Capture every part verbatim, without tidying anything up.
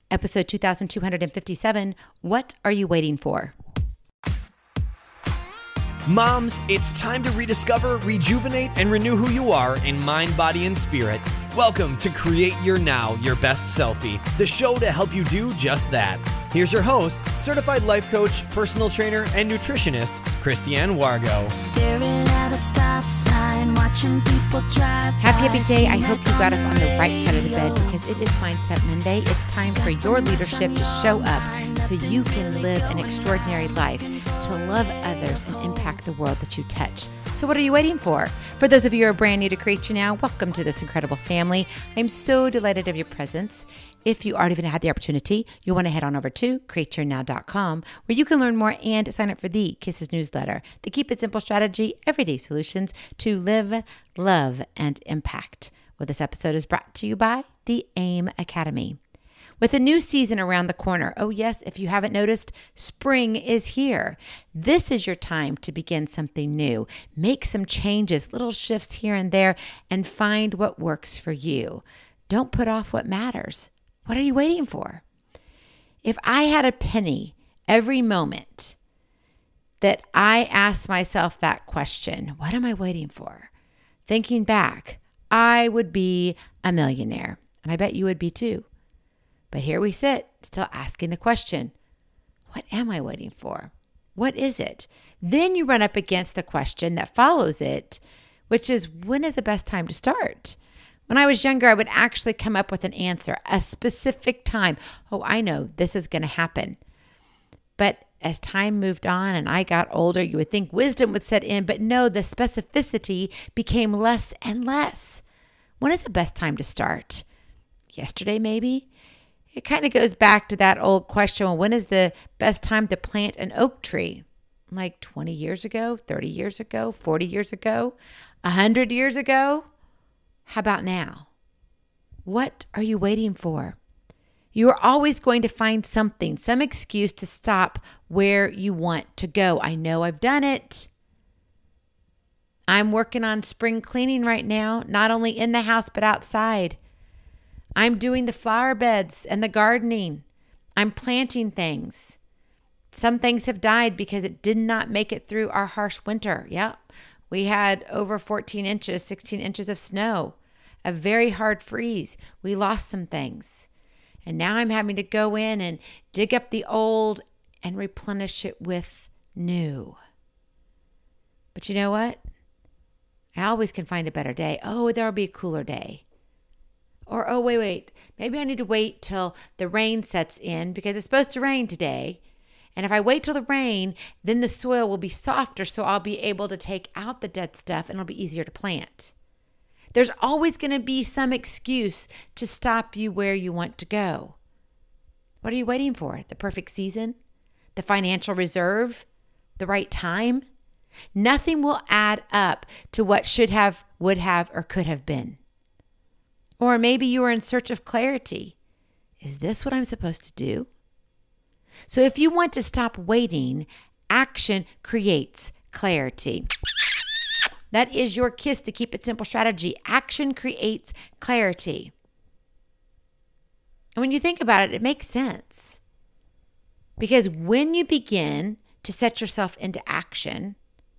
Episode two thousand two hundred fifty-seven, What Are You Waiting For? Moms, it's time to rediscover, rejuvenate, and renew who you are in mind, body, and spirit. Welcome to Create Your Now, Your Best Selfie, the show to help you do just that. Here's your host, certified life coach, personal trainer, and nutritionist, Christiane Wargo. Staring at a stop sign, watching people drive. Happy, happy day. I hope you got up on the right side of the bed because it is Mindset Monday. It's time for your leadership to show up so you can live an extraordinary life, to love others and impact the world that you touch. So what are you waiting for? For those of you who are brand new to Create Your Now, welcome to this incredible family. I'm so delighted of your presence. If you already had the opportunity, you want to head on over to create your now dot com where you can learn more and sign up for the Kisses newsletter, the Keep It Simple strategy, everyday solutions to live, love, and impact. Well, this episode is brought to you by the AIM Academy. With a new season around the corner, oh yes, if you haven't noticed, spring is here. This is your time to begin something new. Make some changes, little shifts here and there, and find what works for you. Don't put off what matters. What are you waiting for? If I had a penny every moment that I asked myself that question, what am I waiting for? Thinking back, I would be a millionaire, and I bet you would be too. But here we sit, still asking the question, what am I waiting for? What is it? Then you run up against the question that follows it, which is, when is the best time to start? When I was younger, I would actually come up with an answer, a specific time. Oh, I know this is going to happen. But as time moved on and I got older, you would think wisdom would set in, but no, the specificity became less and less. When is the best time to start? Yesterday, maybe? It kind of goes back to that old question, well, when is the best time to plant an oak tree? Like twenty years ago, thirty years ago, forty years ago, one hundred years ago? How about now? What are you waiting for? You are always going to find something, some excuse to stop where you want to go. I know I've done it. I'm working on spring cleaning right now, not only in the house, but outside. I'm doing the flower beds and the gardening. I'm planting things. Some things have died because it did not make it through our harsh winter. Yeah, we had over fourteen inches, sixteen inches of snow, a very hard freeze. We lost some things. And now I'm having to go in and dig up the old and replenish it with new. But you know what? I always can find a better day. Oh, there'll be a cooler day. Or, oh, wait, wait, maybe I need to wait till the rain sets in because it's supposed to rain today. And if I wait till the rain, then the soil will be softer, so I'll be able to take out the dead stuff and it'll be easier to plant. There's always going to be some excuse to stop you where you want to go. What are you waiting for? The perfect season? The financial reserve? The right time? Nothing will add up to what should have, would have, or could have been. Or maybe you are in search of clarity. Is this what I'm supposed to do? So if you want to stop waiting, action creates clarity. That is your kiss to Keep It Simple strategy. Action creates clarity. And when you think about it, it makes sense. Because when you begin to set yourself into action,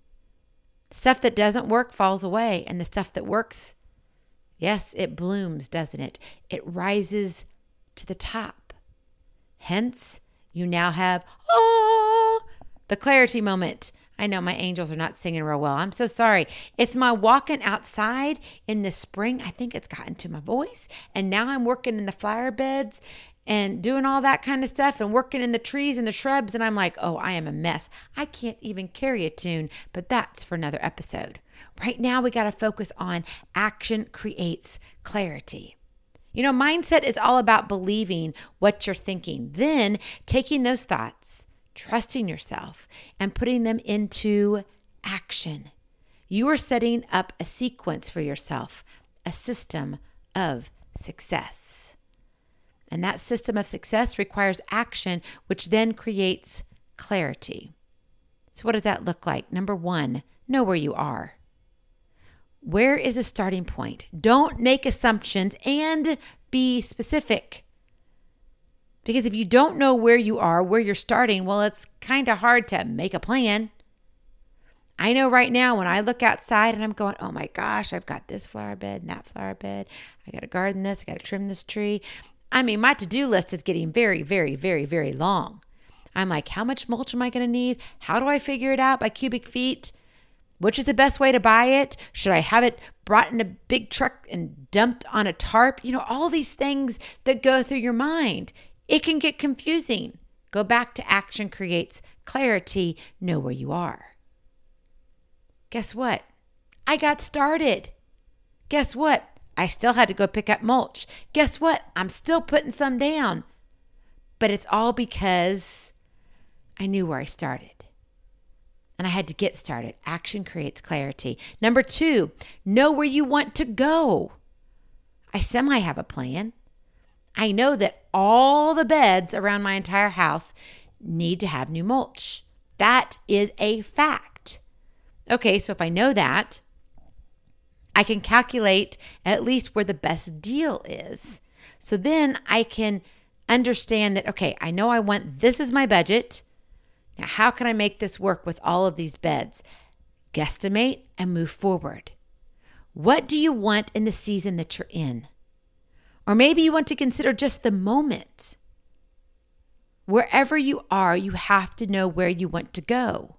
stuff that doesn't work falls away, and the stuff that works, yes, it blooms, doesn't it? It rises to the top. Hence, you now have, oh, the clarity moment. I know my angels are not singing real well. I'm so sorry. It's my walking outside in the spring. I think it's gotten to my voice. And now I'm working in the flower beds and doing all that kind of stuff and working in the trees and the shrubs. And I'm like, oh, I am a mess. I can't even carry a tune, but that's for another episode. Right now, we got to focus on action creates clarity. You know, mindset is all about believing what you're thinking, then taking those thoughts, trusting yourself, and putting them into action. You are setting up a sequence for yourself, a system of success. And that system of success requires action, which then creates clarity. So what does that look like? Number one, know where you are. Where is a starting point? Don't make assumptions and be specific. Because if you don't know where you are, where you're starting, well, it's kind of hard to make a plan. I know right now when I look outside and I'm going, oh my gosh, I've got this flower bed and that flower bed. I got to garden this. I got to trim this tree. I mean, my to-do list is getting very, very, very, very long. I'm like, how much mulch am I going to need? How do I figure it out by cubic feet? Which is the best way to buy it? Should I have it brought in a big truck and dumped on a tarp? You know, all these things that go through your mind. It can get confusing. Go back to action creates clarity. Know where you are. Guess what? I got started. Guess what? I still had to go pick up mulch. Guess what? I'm still putting some down. But it's all because I knew where I started. And I had to get started. Action creates clarity. Number two, know where you want to go. I semi have a plan. I know that all the beds around my entire house need to have new mulch. That is a fact. Okay, so if I know that, I can calculate at least where the best deal is. So then I can understand that, okay, I know I want, this is my budget. Now, how can I make this work with all of these beds? Guesstimate and move forward. What do you want in the season that you're in? Or maybe you want to consider just the moment. Wherever you are, you have to know where you want to go.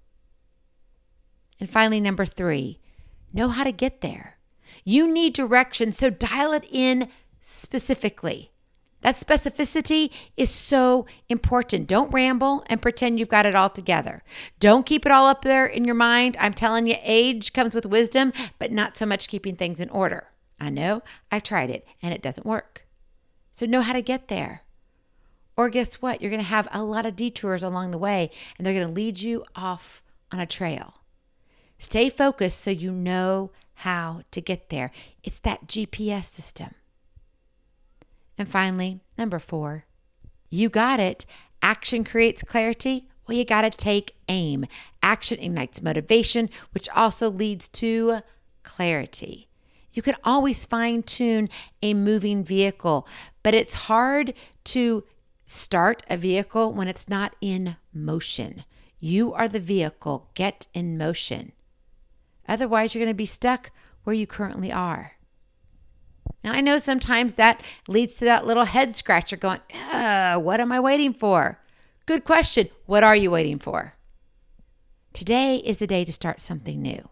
And finally, number three, know how to get there. You need direction, so dial it in specifically. That specificity is so important. Don't ramble and pretend you've got it all together. Don't keep it all up there in your mind. I'm telling you, age comes with wisdom, but not so much keeping things in order. I know, I've tried it, and it doesn't work. So know how to get there. Or guess what? You're going to have a lot of detours along the way, and they're going to lead you off on a trail. Stay focused so you know how to get there. It's that G P S system. And finally, number four, you got it. Action creates clarity. Well, you got to take aim. Action ignites motivation, which also leads to clarity. You can always fine tune a moving vehicle, but it's hard to start a vehicle when it's not in motion. You are the vehicle. Get in motion. Otherwise, you're going to be stuck where you currently are. And I know sometimes that leads to that little head scratcher going, what am I waiting for? Good question. What are you waiting for? Today is the day to start something new.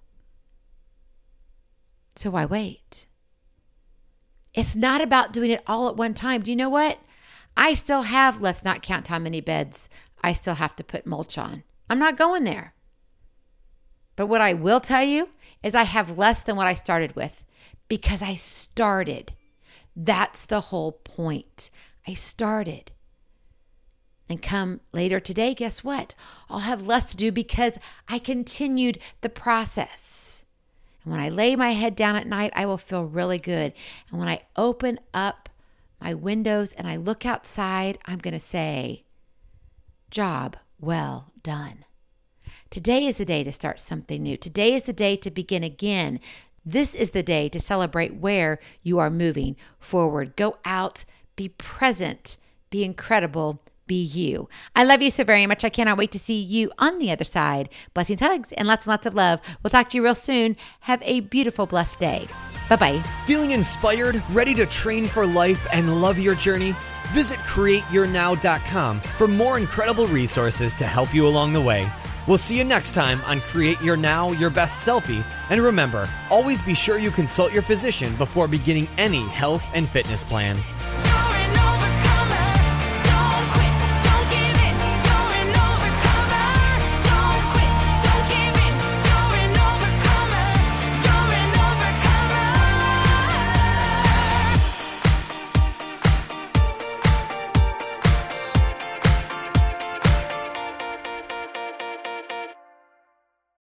So why wait? It's not about doing it all at one time. Do you know what? I still have, let's not count how many beds I still have to put mulch on. I'm not going there. But what I will tell you is I have less than what I started with because I started. That's the whole point. I started. And come later today, guess what? I'll have less to do because I continued the process. And when I lay my head down at night, I will feel really good. And when I open up my windows and I look outside, I'm going to say, job well done. Today is the day to start something new. Today is the day to begin again. This is the day to celebrate where you are moving forward. Go out, be present, be incredible, be you. I love you so very much. I cannot wait to see you on the other side. Blessings, hugs, and lots and lots of love. We'll talk to you real soon. Have a beautiful, blessed day. Bye-bye. Feeling inspired, ready to train for life and love your journey? Visit create your now dot com for more incredible resources to help you along the way. We'll see you next time on Create Your Now, Your Best Selfie. And remember, always be sure you consult your physician before beginning any health and fitness plan.